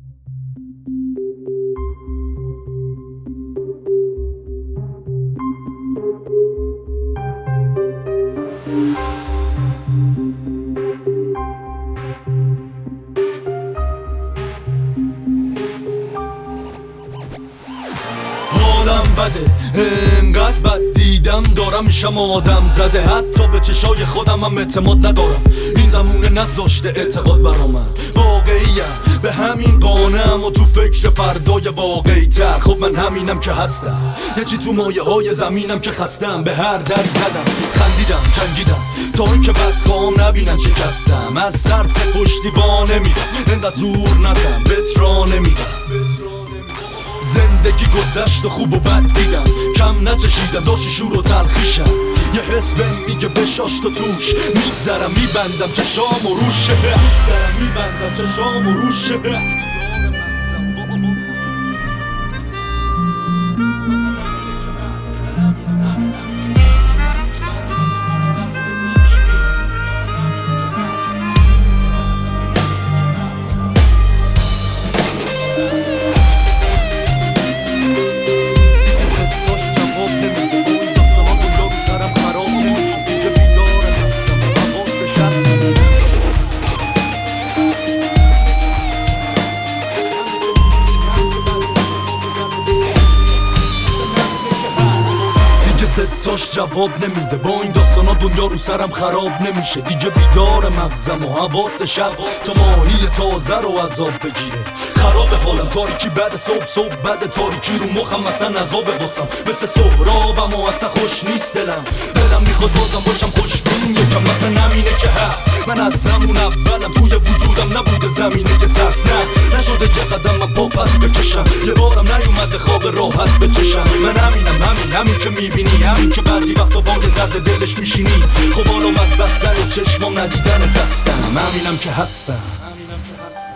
حالم بده انقدر بد دیدم دارم میشم آدم زده، حتی به چشای خودم هم اعتماد ندارم. این زمونه نذاشته اعتقاد برا من، واقعیم به همین قانعم و تو فکر فردای واقعی تر. خب من همینم که هستم، یه چی تو مایه های زمینم که خستم. به هر دری زدم، خندیدم، جنگیدم تا این که بدخوام نبینن شکستم. از سر پشتیوان نمیدم، انقدر زور نزن بهت راه نمیدم. زندگی گذشت و خوب و بد دیدم، کم نچشیدم داشتی شور و تلخیشم. یه حس بهم میگه بشاش تو توش، میگذرم میبندم چشام و روشه، میگذرم میبندم چشام و روشه. ستاش جواب نمیده، با این داستانا دنیا رو سرم خراب نمیشه. دیگه بیدار مغزم و حواسش هست تا ماهی تازه رو عذاب بگیره. خراب حالم، تاریکی بعد صبح بعد تاریکی رو مخم مثلا عذاب واسم. مثل سهرابم و اصلا خوش نیست دلم میخواد بازم باشم خوشبین یکم، مثلا نمینه که هست. من از همون اولم توی وجودم نبوده زمینه که ترس نشده یه قدم من پا پس بکشم. یه بارم نیومده خواب راحت بچشم. من همین که میبینی، همین که بعضی وقتا با درد دلش میشینی. خب حالم از بستن چشمام ندیدن دستم، همینم که هستم.